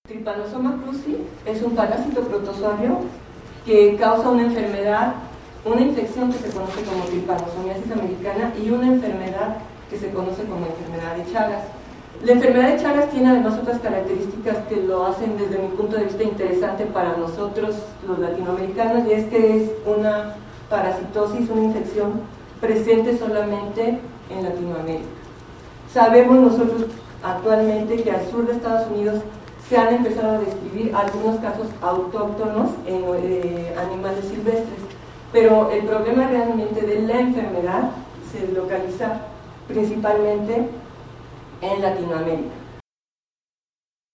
Trypanosoma cruzi es un parásito protozoario que causa una enfermedad, una infección que se conoce como tripanosomiasis americana y una enfermedad que se conoce como enfermedad de Chagas. La enfermedad de Chagas tiene además otras características que lo hacen desde mi punto de vista interesante para nosotros los latinoamericanos, y es que es una parasitosis, una infección presente solamente en Latinoamérica. Sabemos nosotros actualmente que al sur de Estados Unidos se han empezado a describir algunos casos autóctonos en animales silvestres, pero el problema realmente de la enfermedad se localiza principalmente en Latinoamérica.